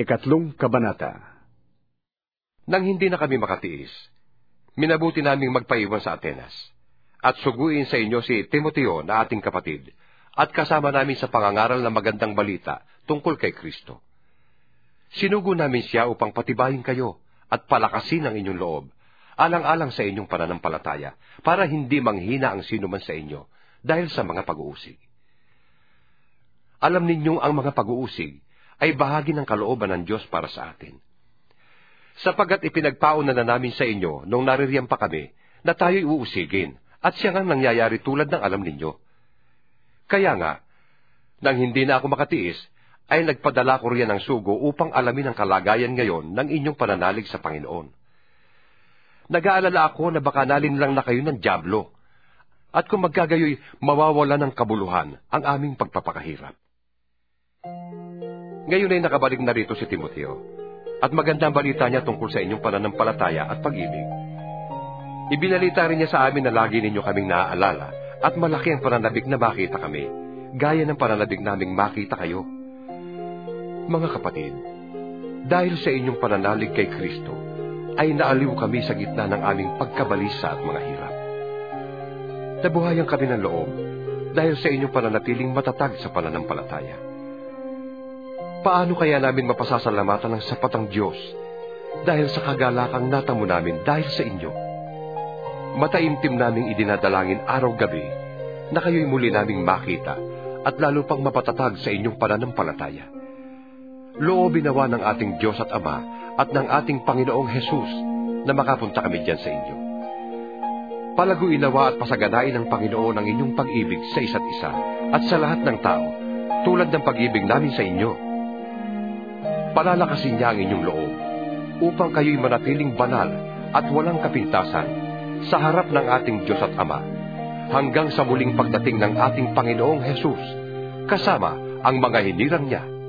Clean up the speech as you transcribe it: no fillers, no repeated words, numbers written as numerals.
Ikatlong Kabanata. Nang hindi na kami makatiis, minabuti naming magpaiwan sa Atenas, at suguin sa inyo si Timoteo na ating kapatid, at kasama namin sa pangangaral ng magandang balita tungkol kay Kristo. Sinugo namin siya upang patibayin kayo at palakasin ang inyong loob, alang-alang sa inyong pananampalataya, para hindi manghina ang sino man sa inyo dahil sa mga pag-uusig. Alam ninyong ang mga pag-uusig ay bahagi ng kalooban ng Diyos para sa atin. Sapagkat ipinagpauna na namin sa inyo nung naririyang pa kami na tayo'y uusigin, at siya nga nangyayari tulad ng alam ninyo. Kaya nga, nang hindi na ako makatiis, ay nagpadala ko riyan ng sugo upang alamin ang kalagayan ngayon ng inyong pananalig sa Panginoon. Nag-aalala ako na baka nalinlang na kayo ng dyablo, at kung magkagayoy mawawala ng kabuluhan ang aming pagpapakahirap. Ngayon ay nakabalik na rito si Timoteo, at magandang balita niya tungkol sa inyong pananampalataya at pag-ibig. Ibinalita rin niya sa amin na lagi ninyo kaming naaalala, at malaki ang pananabik na makita kami, gaya ng pananabik naming makita kayo. Mga kapatid, dahil sa inyong pananalig kay Kristo, ay naaliw kami sa gitna ng aming pagkabalisa at mga hirap. Nabuhayan kami ng loob, dahil sa inyong pananatiling matatag sa pananampalataya. Paano kaya namin mapasasalamatan ng sapat ang Diyos dahil sa kagalakang natamo namin dahil sa inyo? Mataimtim naming idinadalangin araw-gabi na kayo'y muli naming makita at lalo pang mapatatag sa inyong pananampalataya. Loobin nawa ng ating Diyos at Ama at ng ating Panginoong Hesus na makapunta kami diyan sa inyo. Palaguin nawa at pasaganain ng Panginoon ang inyong pag-ibig sa isa't isa at sa lahat ng tao, tulad ng pag-ibig namin sa inyo. Palalakasin niya ang inyong loob, upang kayo'y manatiling banal at walang kapintasan sa harap ng ating Diyos at Ama, hanggang sa muling pagdating ng ating Panginoong Hesus, kasama ang mga hinirang niya